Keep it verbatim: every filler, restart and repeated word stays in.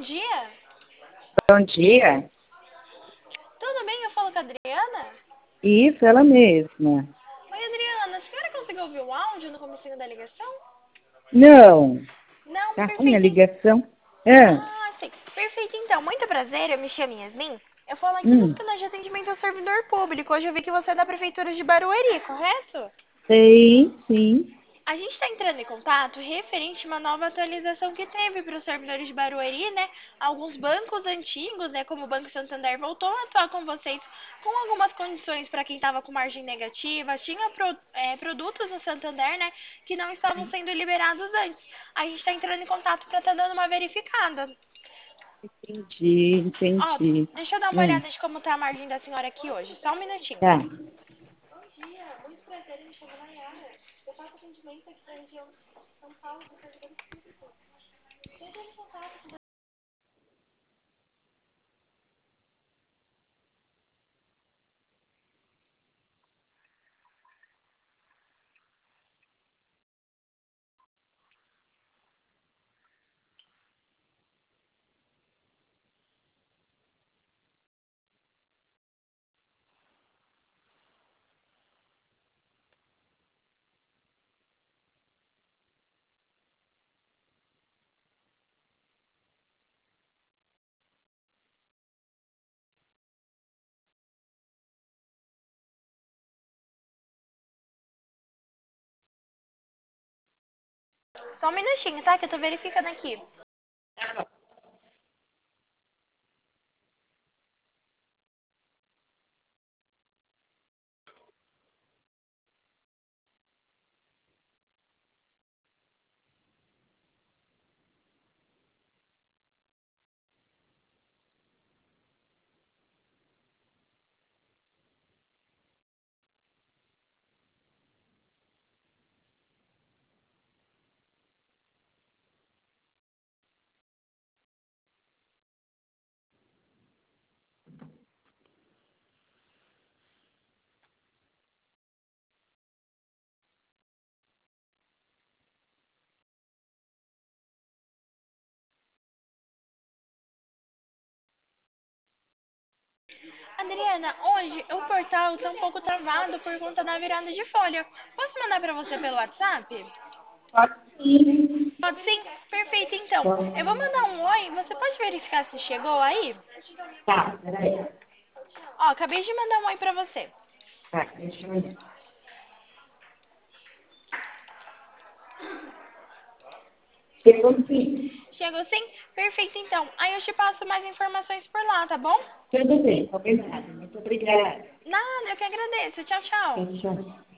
dia. Bom dia. Tudo bem? Eu falo com a Adriana? Isso, ela mesma. Oi, Adriana, a senhora conseguiu ouvir o áudio no comecinho da ligação? Não, Não, tá ruim a perfeito. ligação. Ah, Ah, sim. Perfeito, então. Muito prazer, eu me chamo Yasmin. Eu falo aqui dos hum, canais de atendimento ao servidor público. Hoje eu vi que você é da Prefeitura de Barueri, correto? sei, sim. A gente está entrando em contato referente a uma nova atualização que teve para os servidores de Barueri, né? Alguns bancos antigos, né, como o Banco Santander, voltou a atuar com vocês com algumas condições para quem estava com margem negativa. Tinha pro, é, produtos no Santander, né, que não estavam sendo liberados antes. A gente está entrando em contato para estar dando uma verificada. Entendi, Ó, entendi. deixa eu dar uma Hum, olhada de como tá a margem da senhora aqui hoje. Só um minutinho. tá. Bom dia, muito prazer, me chamo Nayara. Eu faço atendimento aqui na região de São Paulo, do servidor público. Seja em contato com Só um minutinho, tá? Que eu tô verificando aqui. Adriana, hoje o portal tá um pouco travado por conta da virada de folha. Posso mandar pra você pelo WhatsApp? Pode sim. Pode sim? Perfeito, então. Eu vou mandar um oi. Você pode verificar se chegou aí? Tá, peraí. Ó, acabei de mandar um oi pra você. Tá, deixa eu olhar. Chegou sim. Chegou sim? Perfeito, então. Aí eu te passo mais informações por lá, tá bom? Tudo bem, combinado. Muito obrigada. Nada, eu que agradeço. Tchau, tchau. Tchau, tchau.